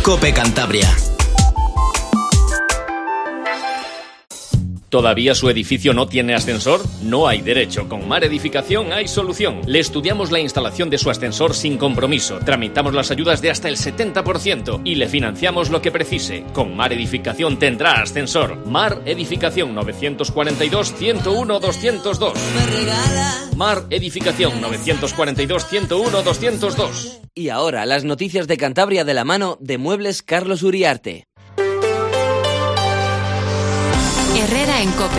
COPE Cantabria. ¿Todavía su edificio no tiene ascensor? No hay derecho. Con Mar Edificación hay solución. Le estudiamos la instalación de su ascensor sin compromiso. Tramitamos las ayudas de hasta el 70% y le financiamos lo que precise. Con Mar Edificación tendrá ascensor. Mar Edificación 942-101-202. Mar Edificación 942-101-202. Y ahora las noticias de Cantabria de la mano de Muebles Carlos Uriarte. Herrera en COPE.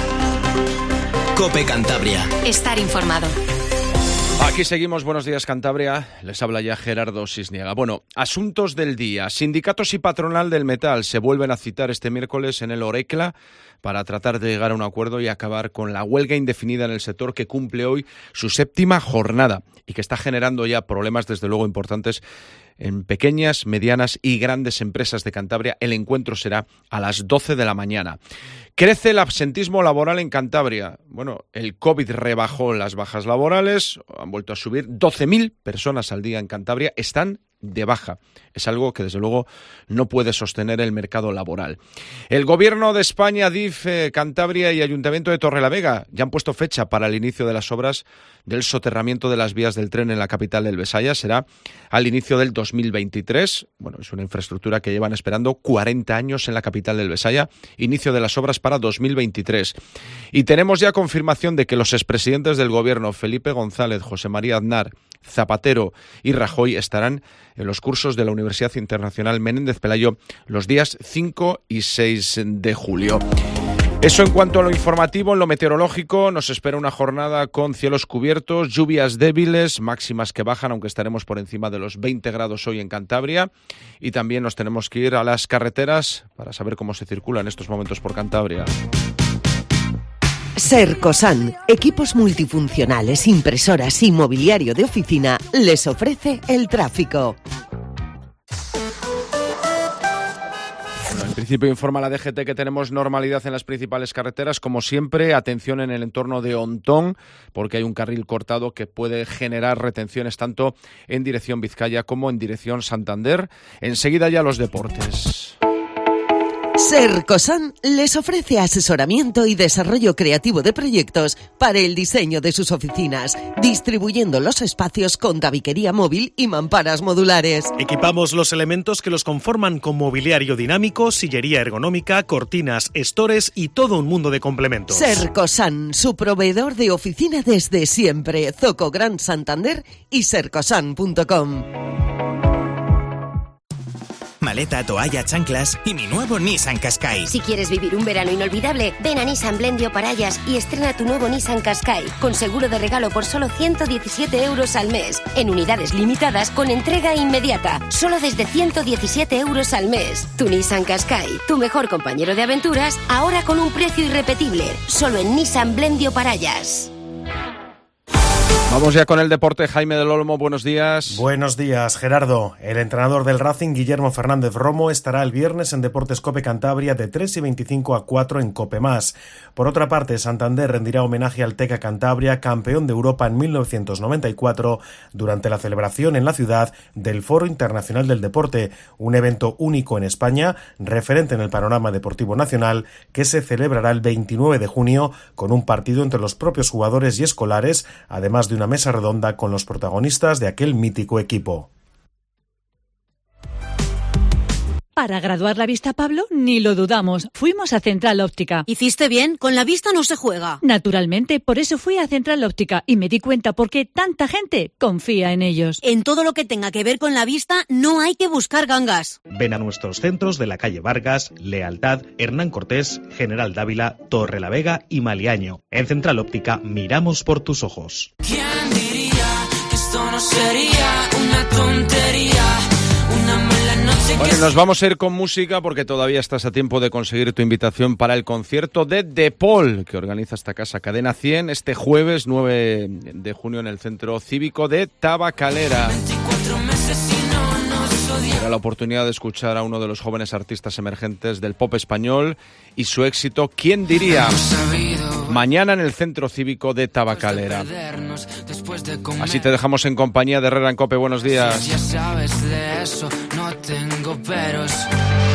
COPE Cantabria. Estar informado. Aquí seguimos, buenos días Cantabria, les habla ya Gerardo Sisniega. Bueno, asuntos del día. Sindicatos y patronal del metal se vuelven a citar este miércoles en el Orecla para tratar de llegar a un acuerdo y acabar con la huelga indefinida en el sector que cumple hoy su 7ª jornada y que está generando ya problemas desde luego importantes en pequeñas, medianas y grandes empresas de Cantabria. El encuentro será a las 12 de la mañana. Crece el absentismo laboral en Cantabria. Bueno, el COVID rebajó las bajas laborales, han vuelto a subir. 12.000 personas al día en Cantabria están de baja. Es algo que desde luego no puede sostener el mercado laboral. El Gobierno de España, DIF, Cantabria y Ayuntamiento de Torrelavega ya han puesto fecha para el inicio de las obras del soterramiento de las vías del tren en la capital del Besaya. Será al inicio del 2023. Bueno, es una infraestructura que llevan esperando 40 años en la capital del Besaya. Inicio de las obras para 2023. Y tenemos ya confirmación de que los expresidentes del Gobierno, Felipe González, José María Aznar, Zapatero y Rajoy, estarán en los cursos de la Universidad Internacional Menéndez Pelayo los días 5 y 6 de julio. Eso en cuanto a lo informativo. En lo meteorológico nos espera una jornada con cielos cubiertos, lluvias débiles, máximas que bajan, aunque estaremos por encima de los 20 grados hoy en Cantabria. Y también nos tenemos que ir a las carreteras para saber cómo se circula en estos momentos por Cantabria. Sercosan, equipos multifuncionales, impresoras y mobiliario de oficina, les ofrece el tráfico. Bueno, en principio informa la DGT que tenemos normalidad en las principales carreteras. Como siempre, atención en el entorno de Ontón, porque hay un carril cortado que puede generar retenciones tanto en dirección Vizcaya como en dirección Santander. Enseguida ya los deportes. Sercosan les ofrece asesoramiento y desarrollo creativo de proyectos para el diseño de sus oficinas, distribuyendo los espacios con tabiquería móvil y mamparas modulares. Equipamos los elementos que los conforman con mobiliario dinámico, sillería ergonómica, cortinas, estores y todo un mundo de complementos. Sercosan, su proveedor de oficina desde siempre. Zoco Gran Santander y sercosan.com. Maleta, toalla, chanclas y mi nuevo Nissan Qashqai. Si quieres vivir un verano inolvidable, ven a Nissan Blendio Parayas y estrena tu nuevo Nissan Qashqai con seguro de regalo por solo 117 euros al mes. En unidades limitadas con entrega inmediata. Solo desde 117 euros al mes. Tu Nissan Qashqai, tu mejor compañero de aventuras, ahora con un precio irrepetible. Solo en Nissan Blendio Parayas. Vamos ya con el deporte. Jaime del Olmo, buenos días. Buenos días, Gerardo. El entrenador del Racing, Guillermo Fernández Romo, estará el viernes en Deportes COPE Cantabria de 3:25 a 4 en COPE+. Por otra parte, Santander rendirá homenaje al Teca Cantabria, campeón de Europa en 1994, durante la celebración en la ciudad del Foro Internacional del Deporte, un evento único en España, referente en el panorama deportivo nacional, que se celebrará el 29 de junio con un partido entre los propios jugadores y escolares, además de una mesa redonda con los protagonistas de aquel mítico equipo. Para graduar la vista, Pablo, ni lo dudamos. Fuimos a Central Óptica. ¿Hiciste bien? Con la vista no se juega. Naturalmente, por eso fui a Central Óptica y me di cuenta por qué tanta gente confía en ellos. En todo lo que tenga que ver con la vista, no hay que buscar gangas. Ven a nuestros centros de la calle Vargas, Lealtad, Hernán Cortés, General Dávila, Torrelavega y Maliaño. En Central Óptica miramos por tus ojos. ¿Quién diría que esto no sería una tontería? Bueno, nos vamos a ir con música porque todavía estás a tiempo de conseguir tu invitación para el concierto de The Paul que organiza esta casa Cadena 100 este jueves 9 de junio en el Centro Cívico de Tabacalera. Será la oportunidad de escuchar a uno de los jóvenes artistas emergentes del pop español y su éxito ¿Quién diría? Mañana en el Centro Cívico de Tabacalera. Así te dejamos en compañía de Herrera en COPE. Buenos días. Ya sabes de eso, no no tengo peros.